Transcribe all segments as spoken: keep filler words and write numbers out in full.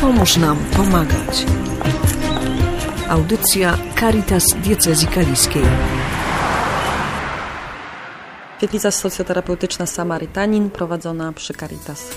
Pomóż nam pomagać. Audycja Caritas Diecezji Kaliskiej. Świetlica socjoterapeutyczna Samarytanin prowadzona przy Caritas.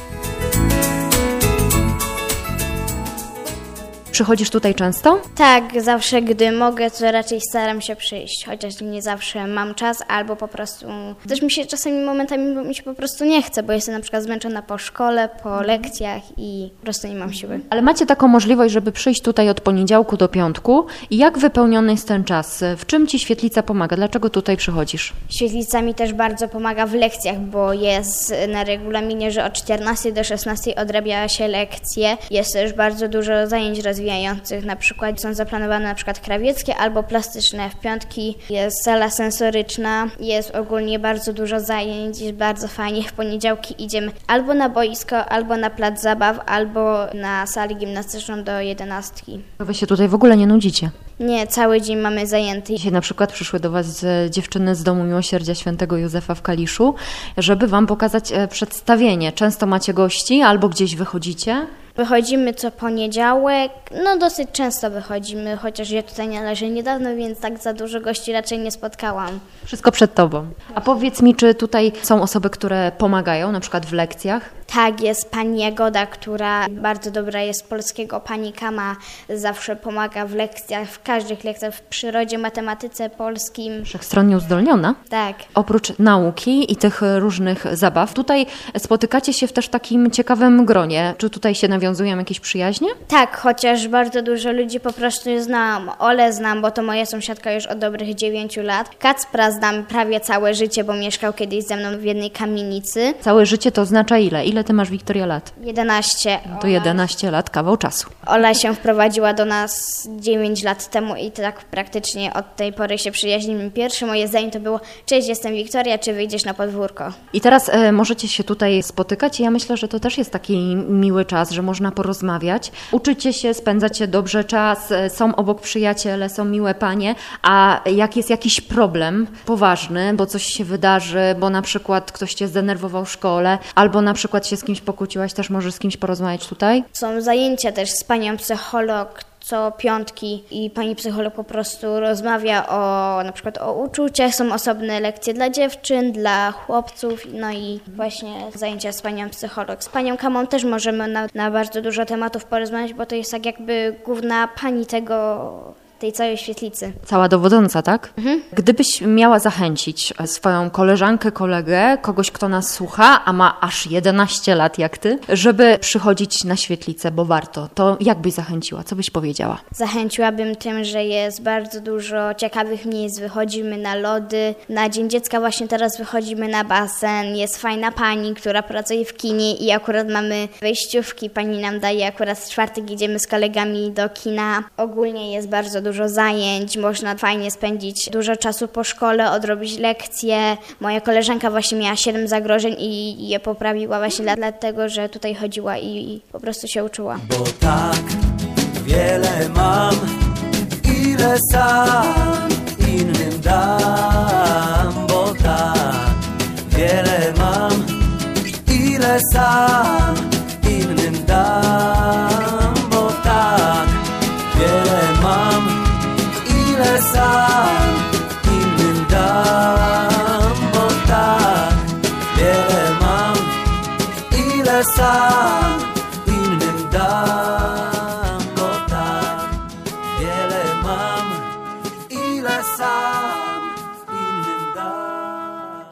Przychodzisz tutaj często? Tak, zawsze gdy mogę, to raczej staram się przyjść, chociaż nie zawsze mam czas, albo po prostu też mi się czasami momentami mi się po prostu nie chce, bo jestem na przykład zmęczona po szkole, po lekcjach i po prostu nie mam siły. Ale macie taką możliwość, żeby przyjść tutaj od poniedziałku do piątku. I jak wypełniony jest ten czas? W czym Ci świetlica pomaga? Dlaczego tutaj przychodzisz? Świetlica mi też bardzo pomaga w lekcjach, bo jest na regulaminie, że od czternastej do szesnastej odrabia się lekcje. Jest też bardzo dużo zajęć rozwijających. Na przykład są zaplanowane na przykład krawieckie albo plastyczne w piątki. Jest sala sensoryczna, jest ogólnie bardzo dużo zajęć, jest bardzo fajnie. W poniedziałki idziemy albo na boisko, albo na plac zabaw, albo na salę gimnastyczną do jedenastki. Wy się tutaj w ogóle nie nudzicie? Nie, cały dzień mamy zajęty. Dzisiaj na przykład przyszły do Was dziewczyny z Domu Miłosierdzia Świętego Józefa w Kaliszu, żeby Wam pokazać przedstawienie. Często macie gości albo gdzieś wychodzicie? Wychodzimy co poniedziałek, no dosyć często wychodzimy, chociaż ja tutaj należę niedawno, więc tak za dużo gości raczej nie spotkałam. Wszystko przed Tobą. A powiedz mi, czy tutaj są osoby, które pomagają, na przykład w lekcjach? Tak, jest pani Jagoda, która bardzo dobra jest z polskiego. Pani Kama zawsze pomaga w lekcjach, w każdych lekcjach, w przyrodzie, matematyce, polskim. Wszechstronnie uzdolniona? Tak. Oprócz nauki i tych różnych zabaw, tutaj spotykacie się w też takim ciekawym gronie. Czy tutaj się nawiązują jakieś przyjaźnie? Tak, chociaż bardzo dużo ludzi po prostu znam. Olę znam, bo to moja sąsiadka już od dobrych dziewięciu lat. Kacpra znam prawie całe życie, bo mieszkał kiedyś ze mną w jednej kamienicy. Całe życie to oznacza ile? Ile Ty masz, Wiktoria, lat? jedenaście. To jedenaście lat, kawał czasu. Ola się wprowadziła do nas dziewięć lat temu i tak praktycznie od tej pory się przyjaźnimy. Pierwsze moje zdanie to było: cześć, jestem Wiktoria, czy wyjdziesz na podwórko? I teraz e, możecie się tutaj spotykać i ja myślę, że to też jest taki miły czas, że można porozmawiać. Uczycie się, spędzacie dobrze czas, e, są obok przyjaciele, są miłe panie, a jak jest jakiś problem poważny, bo coś się wydarzy, bo na przykład ktoś Cię zdenerwował w szkole, albo na przykład się z kimś pokłóciłaś, też możesz z kimś porozmawiać tutaj? Są zajęcia też z panią psycholog co piątki i pani psycholog po prostu rozmawia o na przykład o uczuciach. Są osobne lekcje dla dziewczyn, dla chłopców, no i właśnie zajęcia z panią psycholog. Z panią Kamą też możemy na, na bardzo dużo tematów porozmawiać, bo to jest tak jakby główna pani tego... tej całej świetlicy. Cała dowodząca, tak? Mhm. Gdybyś miała zachęcić swoją koleżankę, kolegę, kogoś, kto nas słucha, a ma aż jedenaście lat jak ty, żeby przychodzić na świetlicę, bo warto, to jak byś zachęciła? Co byś powiedziała? Zachęciłabym tym, że jest bardzo dużo ciekawych miejsc. Wychodzimy na lody. Na Dzień Dziecka właśnie teraz wychodzimy na basen. Jest fajna pani, która pracuje w kinie i akurat mamy wejściówki. Pani nam daje, akurat w czwartek idziemy z kolegami do kina. Ogólnie jest bardzo dużo dużo zajęć, można fajnie spędzić dużo czasu po szkole, odrobić lekcje. Moja koleżanka właśnie miała siedem zagrożeń i je poprawiła właśnie dlatego, że tutaj chodziła i, i po prostu się uczyła. Bo tak wiele mam, ile sam innym dam. Bo tak wiele mam, ile sam innym dam. Bo tak wiele mam, ile sam innym dam. Bo tak wiele mam, ile sam innym dam. Bo tak wiele mam, ile sam innym dam.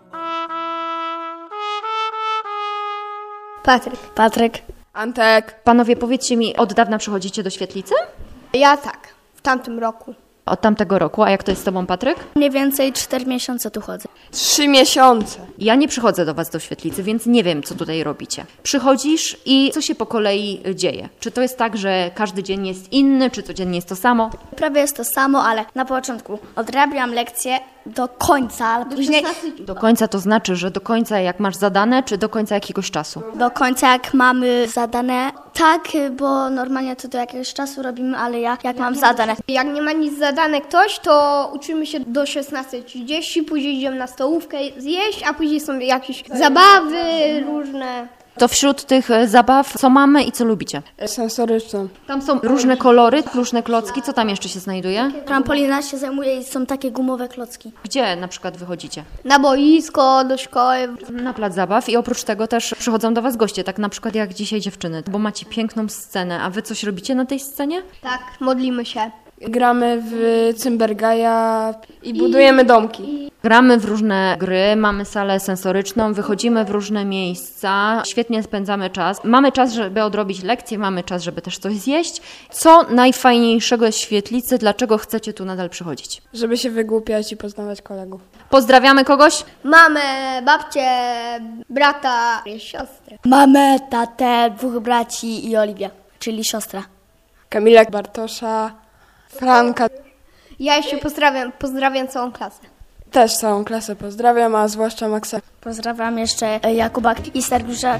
Patryk. Patryk. Antek. Panowie, powiedzcie mi, od dawna przychodzicie do świetlicy? Ja tak, w tamtym roku. Od tamtego roku. A jak to jest z Tobą, Patryk? Mniej więcej cztery miesiące tu chodzę. Trzy miesiące. Ja nie przychodzę do Was do świetlicy, więc nie wiem, co tutaj robicie. Przychodzisz i co się po kolei dzieje? Czy to jest tak, że każdy dzień jest inny, czy codziennie jest to samo? Prawie jest to samo, ale na początku odrabiam lekcje do końca, ale później... Do końca to znaczy, że do końca jak masz zadane, czy do końca jakiegoś czasu? Do końca jak mamy zadane, tak, bo normalnie to do jakiegoś czasu robimy, ale ja jak mam zadane. Jak nie ma nic zadane ktoś, to uczymy się do szesnastej trzydzieści, później idziemy na stołówkę zjeść, a później są jakieś zabawy różne. To wśród tych zabaw co mamy i co lubicie? Sensoryczne. Tam są różne kolory, różne klocki. Co tam jeszcze się znajduje? Trampolina się zajmuje i są takie gumowe klocki. Gdzie na przykład wychodzicie? Na boisko, do szkoły. Na plac zabaw i oprócz tego też przychodzą do was goście, tak na przykład jak dzisiaj dziewczyny, bo macie piękną scenę, a wy coś robicie na tej scenie? Tak, modlimy się. Gramy w Cymbergaja i budujemy domki. Gramy w różne gry, mamy salę sensoryczną, wychodzimy w różne miejsca, świetnie spędzamy czas. Mamy czas, żeby odrobić lekcje, mamy czas, żeby też coś zjeść. Co najfajniejszego z świetlicy, dlaczego chcecie tu nadal przychodzić? Żeby się wygłupiać i poznawać kolegów. Pozdrawiamy kogoś? Mamę, babcię, brata, siostrę. Mamę, tatę, dwóch braci i Oliwię, czyli siostra. Kamila, Bartosza, Franka. Ja jeszcze pozdrawiam, pozdrawiam całą klasę. Też całą klasę pozdrawiam, a zwłaszcza Maksa. Pozdrawiam jeszcze Jakuba i Sergiusza.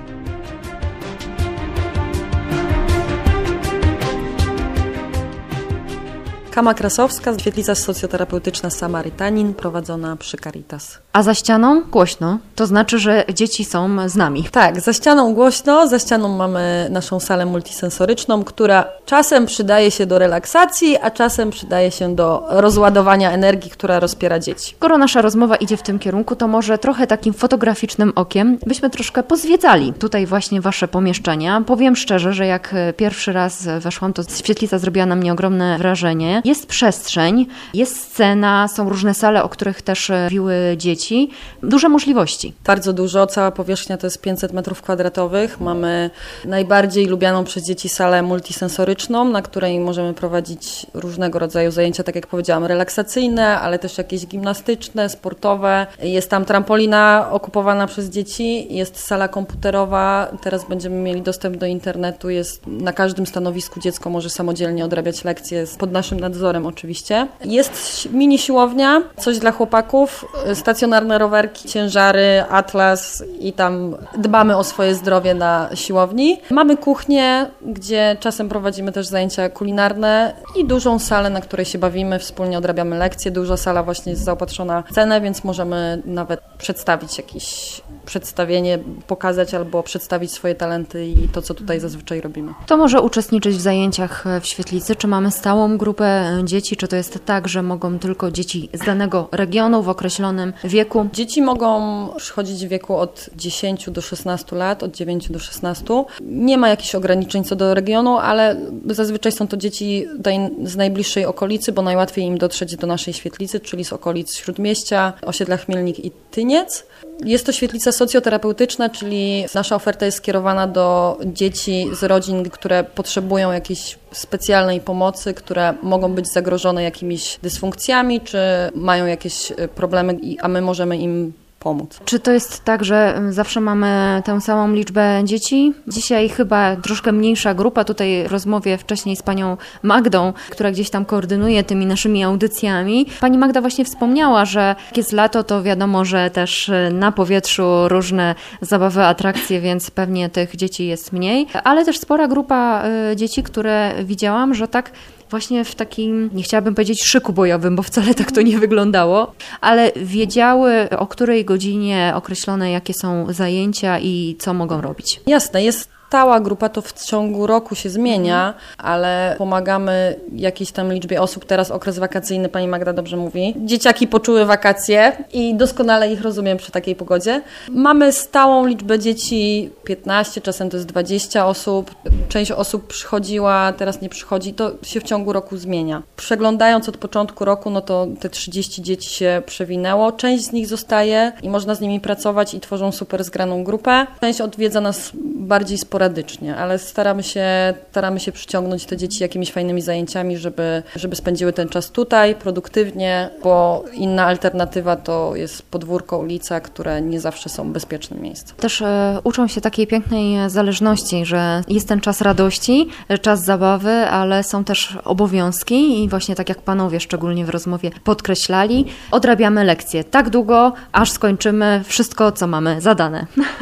Kama Krasowska, świetlica socjoterapeutyczna Samarytanin, prowadzona przy Caritas. A za ścianą głośno, to znaczy, że dzieci są z nami. Tak, za ścianą głośno, za ścianą mamy naszą salę multisensoryczną, która czasem przydaje się do relaksacji, a czasem przydaje się do rozładowania energii, która rozpiera dzieci. Skoro nasza rozmowa idzie w tym kierunku, to może trochę takim fotograficznym okiem byśmy troszkę pozwiedzali tutaj właśnie wasze pomieszczenia. Powiem szczerze, że jak pierwszy raz weszłam, to świetlica zrobiła na mnie ogromne wrażenie. Jest przestrzeń, jest scena, są różne sale, o których też mówiły dzieci. Duże możliwości. Bardzo dużo, cała powierzchnia to jest pięćset metrów kwadratowych. Mamy najbardziej lubianą przez dzieci salę multisensoryczną, na której możemy prowadzić różnego rodzaju zajęcia, tak jak powiedziałam, relaksacyjne, ale też jakieś gimnastyczne, sportowe. Jest tam trampolina okupowana przez dzieci, jest sala komputerowa, teraz będziemy mieli dostęp do internetu, jest na każdym stanowisku dziecko może samodzielnie odrabiać lekcje pod naszym nadzorem oczywiście. Jest mini siłownia, coś dla chłopaków, stacjonarne rowerki, ciężary, atlas i tam dbamy o swoje zdrowie na siłowni. Mamy kuchnię, gdzie czasem prowadzimy też zajęcia kulinarne i dużą salę, na której się bawimy, wspólnie odrabiamy lekcje. Duża sala właśnie jest zaopatrzona w cenę, więc możemy nawet przedstawić jakieś przedstawienie, pokazać albo przedstawić swoje talenty i to, co tutaj zazwyczaj robimy. Kto może uczestniczyć w zajęciach w świetlicy? Czy mamy stałą grupę dzieci? Czy to jest tak, że mogą tylko dzieci z danego regionu w określonym wieku? Dzieci mogą przychodzić w wieku od dziesięciu do szesnastu lat, od dziewięciu do szesnastu. Nie ma jakichś ograniczeń co do regionu, ale zazwyczaj są to dzieci z najbliższej okolicy, bo najłatwiej im dotrzeć do naszej świetlicy, czyli z okolic Śródmieścia, osiedla Chmielnik i Tyniec. Jest to świetlica socjoterapeutyczna, czyli nasza oferta jest skierowana do dzieci z rodzin, które potrzebują jakiejś specjalnej pomocy, które mogą być zagrożone jakimiś dysfunkcjami, czy mają jakieś problemy, a my możemy im pomóc. Czy to jest tak, że zawsze mamy tę samą liczbę dzieci? Dzisiaj chyba troszkę mniejsza grupa. Tutaj w rozmowie wcześniej z panią Magdą, która gdzieś tam koordynuje tymi naszymi audycjami. Pani Magda właśnie wspomniała, że jak jest lato, to wiadomo, że też na powietrzu różne zabawy, atrakcje, więc pewnie tych dzieci jest mniej. Ale też spora grupa dzieci, które widziałam, że tak właśnie w takim, nie chciałabym powiedzieć szyku bojowym, bo wcale tak to nie wyglądało, ale wiedziały, o której godzinie określone, jakie są zajęcia i co mogą robić. Jasne, jest stała grupa, to w ciągu roku się zmienia, ale pomagamy jakiejś tam liczbie osób. Teraz okres wakacyjny, pani Magda dobrze mówi. Dzieciaki poczuły wakacje i doskonale ich rozumiem przy takiej pogodzie. Mamy stałą liczbę dzieci, piętnaście, czasem to jest dwadzieścia osób. Część osób przychodziła, teraz nie przychodzi, to się w ciągu roku zmienia. Przeglądając od początku roku, no to te trzydzieści dzieci się przewinęło. Część z nich zostaje i można z nimi pracować i tworzą super zgraną grupę. Część odwiedza nas bardziej sporadycznie, ale staramy się, staramy się przyciągnąć te dzieci jakimiś fajnymi zajęciami, żeby, żeby spędziły ten czas tutaj produktywnie, bo inna alternatywa to jest podwórko, ulica, które nie zawsze są bezpiecznym miejscem. Też e, uczą się takiej pięknej zależności, że jest ten czas radości, czas zabawy, ale są też obowiązki i właśnie tak jak panowie szczególnie w rozmowie podkreślali, odrabiamy lekcje tak długo, aż skończymy wszystko, co mamy zadane.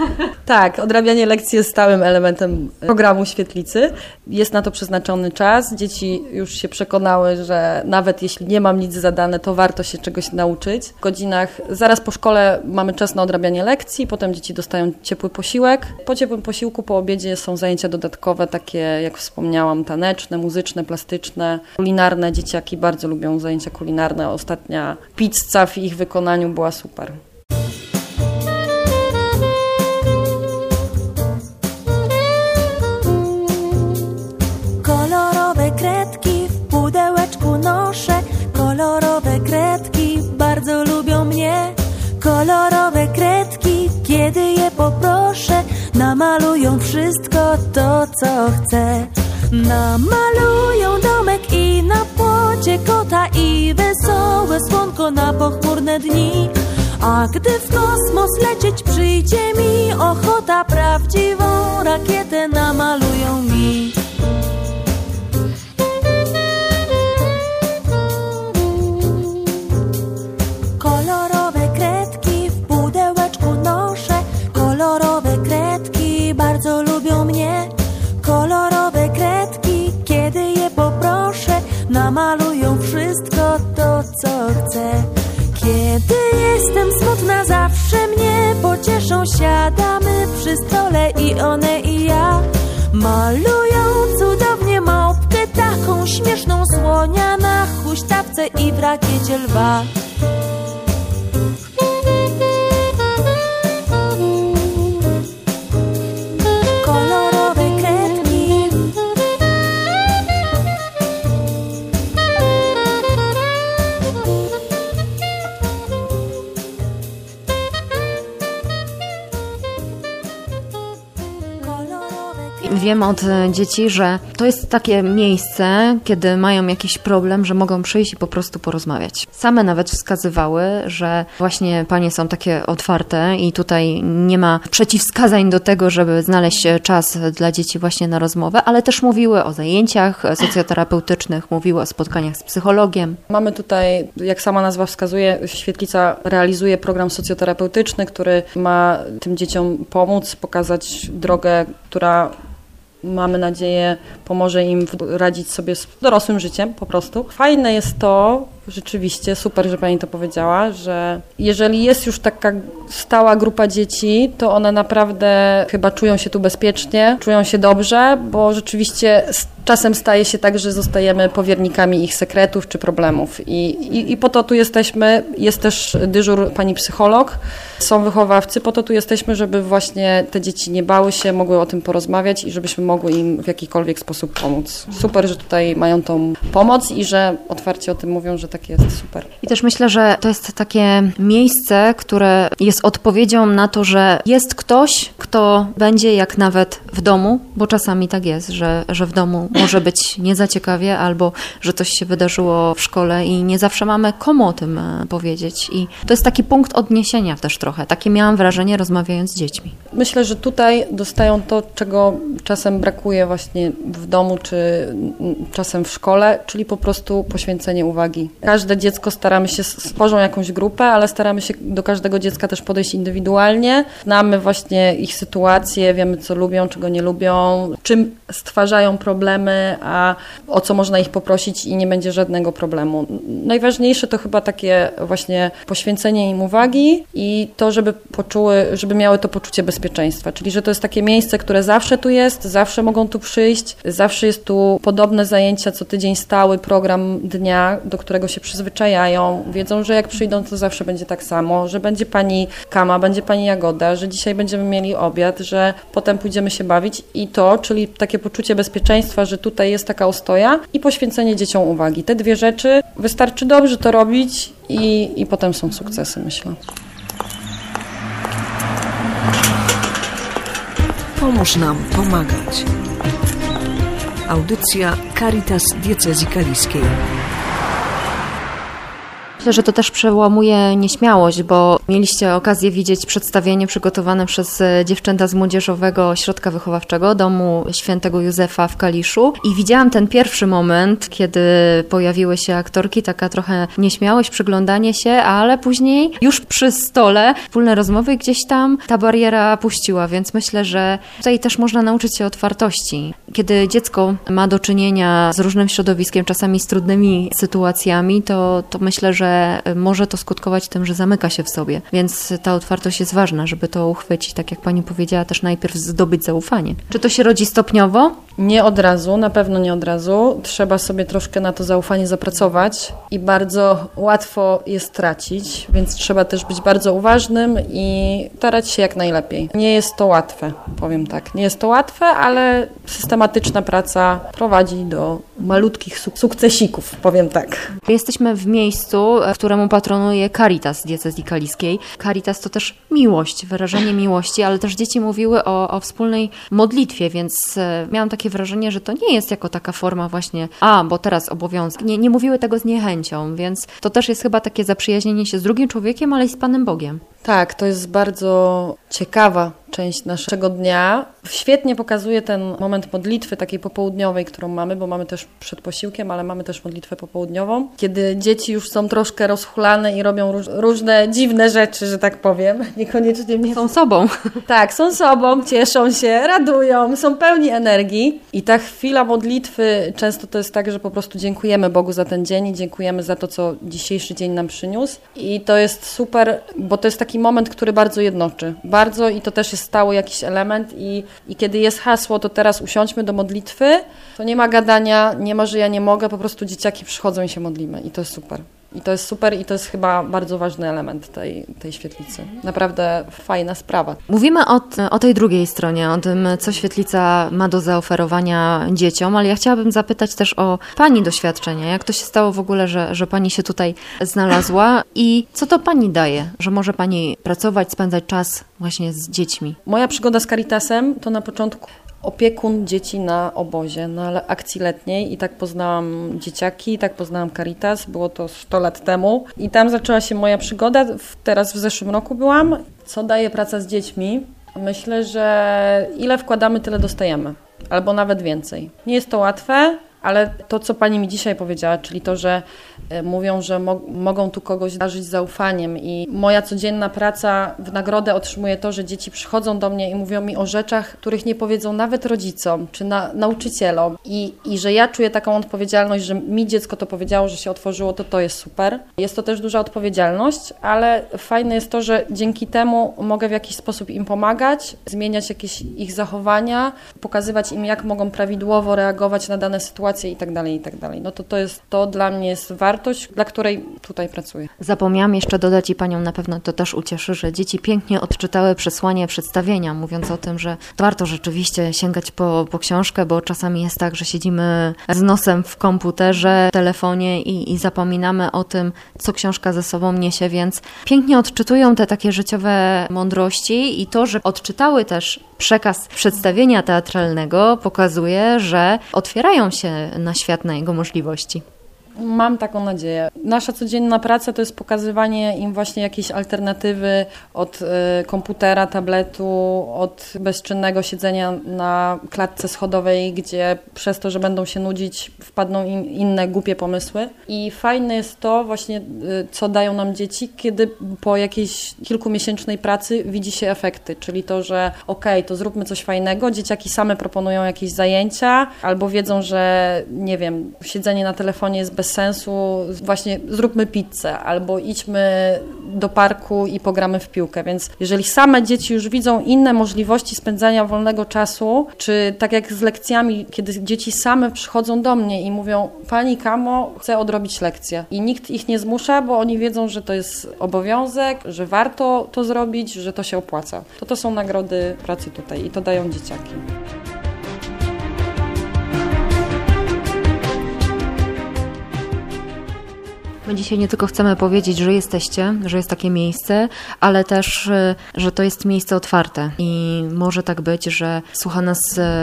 Tak, odrabianie lekcji jest stałym elementem programu Świetlicy. Jest na to przeznaczony czas. Dzieci już się przekonały, że nawet jeśli nie mam nic zadane, to warto się czegoś nauczyć. W godzinach zaraz po szkole mamy czas na odrabianie lekcji, potem dzieci dostają ciepły posiłek. Po ciepłym posiłku, po obiedzie są zajęcia dodatkowe, takie jak wspomniałam, taneczne, muzyczne, plastyczne, kulinarne. Dzieciaki bardzo lubią zajęcia kulinarne. Ostatnia pizza w ich wykonaniu była super. Kolorowe kredki w pudełeczku noszę, kolorowe kredki bardzo lubią mnie. Kolorowe kredki, kiedy je poproszę, namalują wszystko to, co chcę. Namalują domek i na płocie kota i wesołe słonko na pochmurne dni. A gdy w kosmos lecieć przyjdzie mi ochota, prawdziwą rakietę namalują mi. Kolorowe kredki w pudełeczku noszę, kolorowe kredki bardzo lubią mnie. Kolorowe kredki, kiedy je poproszę, namalują wszystko to, co chcę. Kiedy jestem smutna, zawsze mnie pocieszą. Siadamy przy stole i one i ja. Malują cudownie małpkę, taką śmieszną, słonia na huśtawce i w rakiecie lwa. Wiem od dzieci, że to jest takie miejsce, kiedy mają jakiś problem, że mogą przyjść i po prostu porozmawiać. Same nawet wskazywały, że właśnie panie są takie otwarte i tutaj nie ma przeciwwskazań do tego, żeby znaleźć czas dla dzieci właśnie na rozmowę, ale też mówiły o zajęciach socjoterapeutycznych, mówiły o spotkaniach z psychologiem. Mamy tutaj, jak sama nazwa wskazuje, Świetlica realizuje program socjoterapeutyczny, który ma tym dzieciom pomóc, pokazać drogę, która mamy nadzieję pomoże im radzić sobie z dorosłym życiem po prostu. Fajne jest to, rzeczywiście, super, że pani to powiedziała, że jeżeli jest już taka stała grupa dzieci, to one naprawdę chyba czują się tu bezpiecznie, czują się dobrze, bo rzeczywiście czasem staje się tak, że zostajemy powiernikami ich sekretów czy problemów. I, i, i po to tu jesteśmy. Jest też dyżur pani psycholog, są wychowawcy, po to tu jesteśmy, żeby właśnie te dzieci nie bały się, mogły o tym porozmawiać i żebyśmy mogły im w jakikolwiek sposób pomóc. Super, że tutaj mają tą pomoc i że otwarcie o tym mówią, że tak jest, super. I też myślę, że to jest takie miejsce, które jest odpowiedzią na to, że jest ktoś, kto będzie jak nawet w domu, bo czasami tak jest, że, że w domu może być nie za ciekawie, albo że coś się wydarzyło w szkole i nie zawsze mamy komu o tym powiedzieć. I to jest taki punkt odniesienia też trochę. Takie miałam wrażenie, rozmawiając z dziećmi. Myślę, że tutaj dostają to, czego czasem brakuje właśnie w domu, czy czasem w szkole, czyli po prostu poświęcenie uwagi. Każde dziecko staramy się, stworzą jakąś grupę, ale staramy się do każdego dziecka też podejść indywidualnie. Znamy właśnie ich sytuacje, wiemy co lubią, czego nie lubią, czym stwarzają problemy, a o co można ich poprosić i nie będzie żadnego problemu. Najważniejsze to chyba takie właśnie poświęcenie im uwagi i to, żeby poczuły, żeby miały to poczucie bezpieczeństwa, czyli że to jest takie miejsce, które zawsze tu jest, zawsze mogą tu przyjść, zawsze jest tu podobne zajęcia, co tydzień stały program dnia, do którego się przyzwyczajają, wiedzą, że jak przyjdą, to zawsze będzie tak samo, że będzie pani Kama, będzie pani Jagoda, że dzisiaj będziemy mieli obiad, że potem pójdziemy się bawić i to, czyli takie poczucie bezpieczeństwa, że tutaj jest taka ostoja i poświęcenie dzieciom uwagi. Te dwie rzeczy wystarczy dobrze to robić i, i potem są sukcesy, myślę. Pomóż nam pomagać. Audycja Caritas Diecezji Kaliskiej. Myślę, że to też przełamuje nieśmiałość, bo mieliście okazję widzieć przedstawienie przygotowane przez dziewczęta z Młodzieżowego Ośrodka Wychowawczego Domu Świętego Józefa w Kaliszu i widziałam ten pierwszy moment, kiedy pojawiły się aktorki, taka trochę nieśmiałość, przyglądanie się, ale później już przy stole wspólne rozmowy gdzieś tam ta bariera puściła, więc myślę, że tutaj też można nauczyć się otwartości. Kiedy dziecko ma do czynienia z różnym środowiskiem, czasami z trudnymi sytuacjami, to, to myślę, że może to skutkować tym, że zamyka się w sobie. Więc ta otwartość jest ważna, żeby to uchwycić, tak jak pani powiedziała, też najpierw zdobyć zaufanie. Czy to się rodzi stopniowo? Nie od razu, na pewno nie od razu. Trzeba sobie troszkę na to zaufanie zapracować i bardzo łatwo je stracić, więc trzeba też być bardzo uważnym i starać się jak najlepiej. Nie jest to łatwe, powiem tak. Nie jest to łatwe, ale systematyczna praca prowadzi do malutkich suk- sukcesików, powiem tak. Jesteśmy w miejscu, któremu patronuje Caritas Diecezji Kaliskiej. Caritas to też miłość, wyrażenie miłości, ale też dzieci mówiły o, o wspólnej modlitwie, więc miałam takie wrażenie, że to nie jest jako taka forma właśnie, a, bo teraz obowiązek. Nie, nie mówiły tego z niechęcią, więc to też jest chyba takie zaprzyjaźnienie się z drugim człowiekiem, ale i z Panem Bogiem. Tak, to jest bardzo ciekawa część naszego dnia. Świetnie pokazuje ten moment modlitwy takiej popołudniowej, którą mamy, bo mamy też przed posiłkiem, ale mamy też modlitwę popołudniową, kiedy dzieci już są troszkę rozhulane i robią róż, różne dziwne rzeczy, że tak powiem. Niekoniecznie mnie... Są sobą. Tak, są sobą, cieszą się, radują, są pełni energii. I ta chwila modlitwy często to jest tak, że po prostu dziękujemy Bogu za ten dzień i dziękujemy za to, co dzisiejszy dzień nam przyniósł. I to jest super, bo to jest taki moment, który bardzo jednoczy. Bardzo i to też jest stały jakiś element i, i kiedy jest hasło, to teraz usiądźmy do modlitwy, to nie ma gadania, nie ma, że ja nie mogę, po prostu dzieciaki przychodzą i się modlimy i to jest super. I to jest super i to jest chyba bardzo ważny element tej, tej świetlicy. Naprawdę fajna sprawa. Mówimy o, o tej drugiej stronie, o tym, co świetlica ma do zaoferowania dzieciom, ale ja chciałabym zapytać też o Pani doświadczenia. Jak to się stało w ogóle, że, że Pani się tutaj znalazła i co to Pani daje, że może Pani pracować, spędzać czas właśnie z dziećmi? Moja przygoda z Caritasem to na początku opiekun dzieci na obozie, na akcji letniej i tak poznałam dzieciaki, tak poznałam Caritas, było to sto lat temu i tam zaczęła się moja przygoda, teraz w zeszłym roku byłam. Co daje praca z dziećmi? Myślę, że ile wkładamy, tyle dostajemy, albo nawet więcej. Nie jest to łatwe, ale to, co Pani mi dzisiaj powiedziała, czyli to, że mówią, że mo- mogą tu kogoś darzyć zaufaniem i moja codzienna praca w nagrodę otrzymuje to, że dzieci przychodzą do mnie i mówią mi o rzeczach, których nie powiedzą nawet rodzicom czy na- nauczycielom I, i że ja czuję taką odpowiedzialność, że mi dziecko to powiedziało, że się otworzyło, to to jest super. Jest to też duża odpowiedzialność, ale fajne jest to, że dzięki temu mogę w jakiś sposób im pomagać, zmieniać jakieś ich zachowania, pokazywać im, jak mogą prawidłowo reagować na dane sytuacje i tak dalej, i tak dalej. No to to jest, to dla mnie jest wartość, dla której tutaj pracuję. Zapomniałam jeszcze dodać i Panią na pewno to też ucieszy, że dzieci pięknie odczytały przesłanie przedstawienia, mówiąc o tym, że warto rzeczywiście sięgać po, po książkę, bo czasami jest tak, że siedzimy z nosem w komputerze, w telefonie i, i zapominamy o tym, co książka ze sobą niesie, więc pięknie odczytują te takie życiowe mądrości i to, że odczytały też przekaz przedstawienia teatralnego, pokazuje, że otwierają się na świat, na jego możliwości. Mam taką nadzieję. Nasza codzienna praca to jest pokazywanie im właśnie jakiejś alternatywy od y, komputera, tabletu, od bezczynnego siedzenia na klatce schodowej, gdzie przez to, że będą się nudzić, wpadną im inne głupie pomysły. I fajne jest to właśnie, y, co dają nam dzieci, kiedy po jakiejś kilkumiesięcznej pracy widzi się efekty, czyli to, że okej, okay, to zróbmy coś fajnego, dzieciaki same proponują jakieś zajęcia, albo wiedzą, że nie wiem, siedzenie na telefonie jest bez sensu, właśnie zróbmy pizzę, albo idźmy do parku i pogramy w piłkę, więc jeżeli same dzieci już widzą inne możliwości spędzania wolnego czasu, czy tak jak z lekcjami, kiedy dzieci same przychodzą do mnie i mówią: Pani Kamo, chcę odrobić lekcję i nikt ich nie zmusza, bo oni wiedzą, że to jest obowiązek, że warto to zrobić, że to się opłaca. To to są nagrody pracy tutaj i to dają dzieciaki. My dzisiaj nie tylko chcemy powiedzieć, że jesteście, że jest takie miejsce, ale też, że to jest miejsce otwarte i może tak być, że słucha nas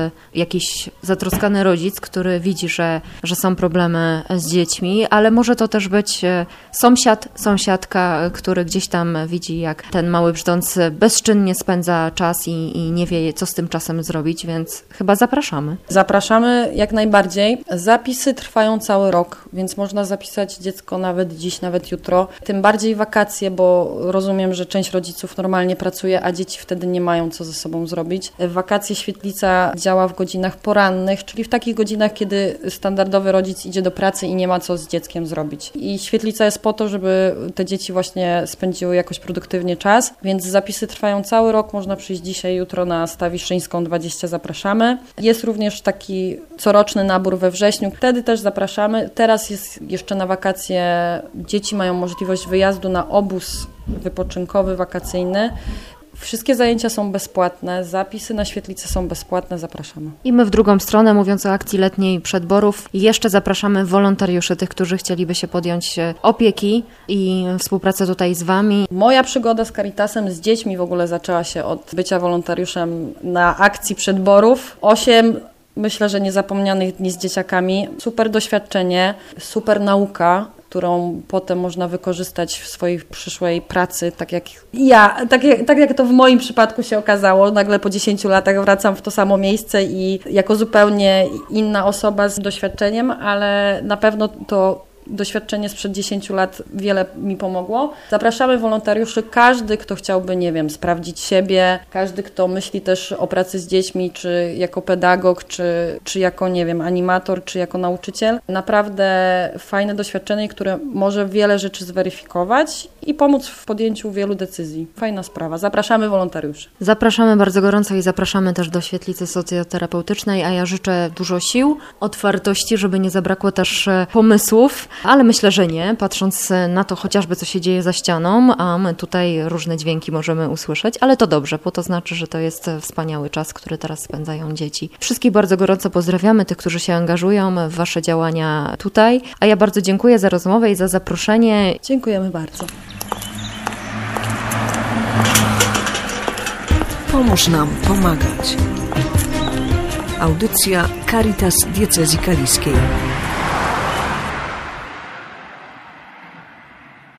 jakiś zatroskany rodzic, który widzi, że, że są problemy z dziećmi, ale może to też być sąsiad, sąsiadka, który gdzieś tam widzi, jak ten mały brzdąc bezczynnie spędza czas i, i nie wie, co z tym czasem zrobić, więc chyba zapraszamy. Zapraszamy jak najbardziej. Zapisy trwają cały rok, więc można zapisać dziecko nawet dziś, nawet jutro. Tym bardziej wakacje, bo rozumiem, że część rodziców normalnie pracuje, a dzieci wtedy nie mają co ze sobą zrobić. W wakacje Świetlica działa w godzinach porannych, czyli w takich godzinach, kiedy standardowy rodzic idzie do pracy i nie ma co z dzieckiem zrobić. I Świetlica jest po to, żeby te dzieci właśnie spędziły jakoś produktywnie czas, więc zapisy trwają cały rok. Można przyjść dzisiaj, jutro na Stawiszyńską dwadzieścia, zapraszamy. Jest również taki coroczny nabór we wrześniu, wtedy też zapraszamy. Teraz jest jeszcze na wakacje, dzieci mają możliwość wyjazdu na obóz wypoczynkowy, wakacyjny. Wszystkie zajęcia są bezpłatne, zapisy na Świetlicę są bezpłatne, zapraszamy. I my w drugą stronę, mówiąc o akcji letniej przedborów, jeszcze zapraszamy wolontariuszy, tych, którzy chcieliby się podjąć opieki i współpracę tutaj z Wami. Moja przygoda z Caritasem, z dziećmi w ogóle zaczęła się od bycia wolontariuszem na akcji przedborów. Osiem, myślę, że niezapomnianych dni z dzieciakami. Super doświadczenie, super nauka, którą potem można wykorzystać w swojej przyszłej pracy, tak jak ja, tak jak, tak jak to w moim przypadku się okazało. Nagle po dziesięciu latach wracam w to samo miejsce i jako zupełnie inna osoba z doświadczeniem, ale na pewno to doświadczenie sprzed dziesięciu lat wiele mi pomogło. Zapraszamy wolontariuszy, każdy, kto chciałby, nie wiem, sprawdzić siebie, każdy, kto myśli też o pracy z dziećmi, czy jako pedagog, czy, czy jako, nie wiem, animator, czy jako nauczyciel. Naprawdę fajne doświadczenie, które może wiele rzeczy zweryfikować i pomóc w podjęciu wielu decyzji. Fajna sprawa. Zapraszamy wolontariuszy. Zapraszamy bardzo gorąco i zapraszamy też do Świetlicy Socjoterapeutycznej, a ja życzę dużo sił, otwartości, żeby nie zabrakło też pomysłów, ale myślę, że nie, patrząc na to chociażby, co się dzieje za ścianą, a my tutaj różne dźwięki możemy usłyszeć, ale to dobrze, bo to znaczy, że to jest wspaniały czas, który teraz spędzają dzieci. Wszystkich bardzo gorąco pozdrawiamy, tych, którzy się angażują w Wasze działania tutaj, a ja bardzo dziękuję za rozmowę i za zaproszenie. Dziękujemy bardzo. Pomóż nam pomagać. Audycja Caritas Diecezji Kaliskiej.